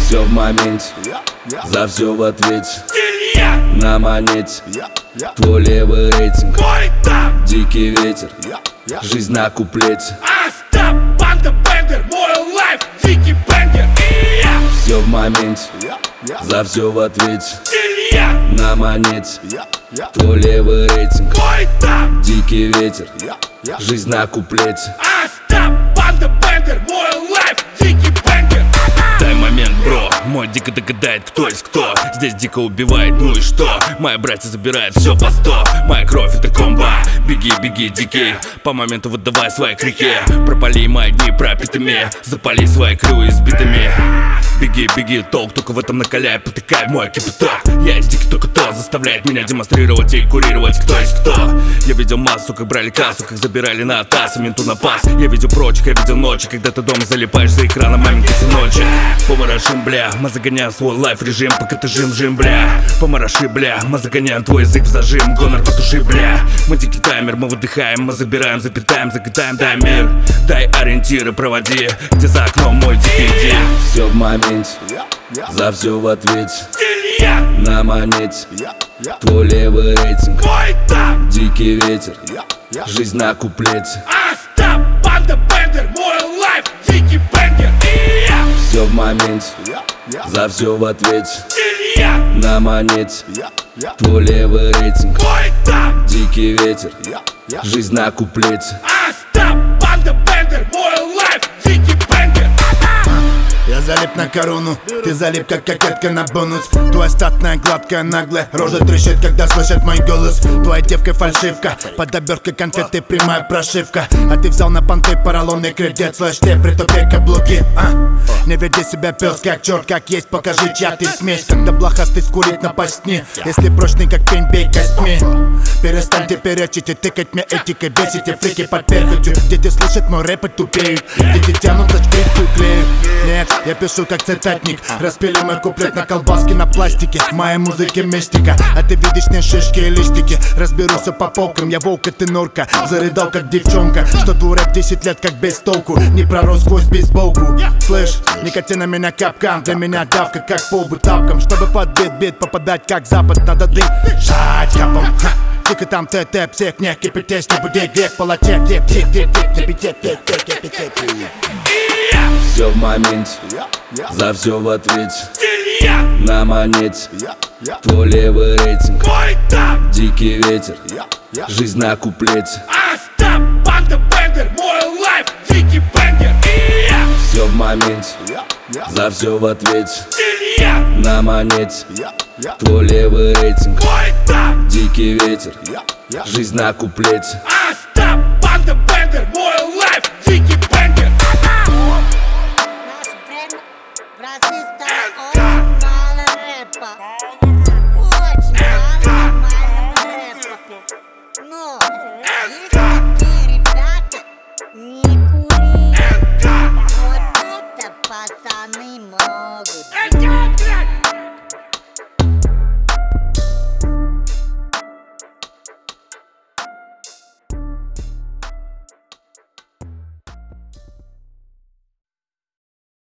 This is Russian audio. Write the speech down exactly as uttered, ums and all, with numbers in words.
Все в моменте, за все в ответе. На монете, твой левый рейтинг. Дикий ветер, жизнь на куплете. Астап, банда, бендер, мой лайф, дикий бенгер. Все в моменте, за все в ответе. На монете, твой левый рейтинг. Дикий ветер, жизнь на куплете. Астап, банда, бендер, мой лайф, дикий бенгер. Дай момент, бро, мой дико догадает, кто есть кто. Здесь дико убивает, ну и что? Мои братья забирают все по сто. Моя кровь это комбо. Беги, беги, дикий, по моменту выдавай свои крики. Пропали мои дни пропитыми, запали свои клювы избитыми. Беги, беги, толк только в этом накаляй, потыкай мой кипяток. Я есть дикий только то, заставляет меня демонстрировать и курировать, кто есть кто. Я видел массу, как брали кассу, как забирали на таз, менту на пас. Я видел прочих, я видел ночи, когда ты дома залипаешь за экраном маменьки ночи. Помарашим, бля, мы загоняем свой лайф режим, пока ты жим-жим, бля. Помараши, бля, мы загоняем твой язык в зажим, гонор потуши, бля. Мы дикий таймер, мы выдыхаем, мы забираем, запитаем, закидаем, дай мир. Дай ориентиры, проводи, где за окном мой дикий день. Все в моменте, за все в ответе. На монете, твой левый рейтинг. Дикий ветер, жизнь на куплете. Астап, банда, бендер, мой лайф, дикий бенгер. Все в моменте, за все в ответе. На монете, твой левый рейтинг. Дикий ветер, жизнь на куплете. Астап, банда, бендер, мой лайф, дикий бенгер. Я залип на корону, ты залип как кокетка на бонус. Твоя статная, гладкая, наглая, рожа трещит, когда слышит мой голос. Твоя девка фальшивка, под оберткой конфеты прямая прошивка. А ты взял на понты поролонный кредит, слышь, ты притупи каблуки, а? Не веди себя, пес, как черт, как есть, покажи, чья ты смесь. Когда блохастый скурить напастни, если прочный, как пень, бей костьми. Перестаньте перечить и тыкать мне этикой, бесите фрики под перхотью. Дети слышат мой рэп и тупеют, дети тянутся к шприцу и клеют. Нет, я пишу как цитатник, распили мой куплет на колбаске на пластике. В моей музыке мистика, а ты видишь не шишки и листики. Разберусь по полкам, я волк, и ты норка. Зарыдал как девчонка, что твой рэп десять лет как без толку. Не пророс сквозь бейсболку. Слышь, никотин на меня капкан, для меня давка как полбу тапком. Чтобы под бит-бит попадать как запад, надо дышать капом. Тихо там ТТ, псих, не кипятись, не буди грех, полотек, тип, тип, тип, тип, тип, тип, тип, тип, тип. Все в моменте, за все в ответе. На монете, твой левый рейтинг. Дикий ветер, жизнь на куплете. Астап, банда, бендер, мой лайф, дикий бенгер. Все в моменте, за все в ответе. На монете, твой левый рейтинг. Дикий ветер, жизнь на куплете. Астап, банда, бендер, мой лайф, дикий бенгер. Наш бренд в России стал очень мало рэпа. Очень мало рэпа. Но есть такие ребята, не кури. Вот это пацаны могут.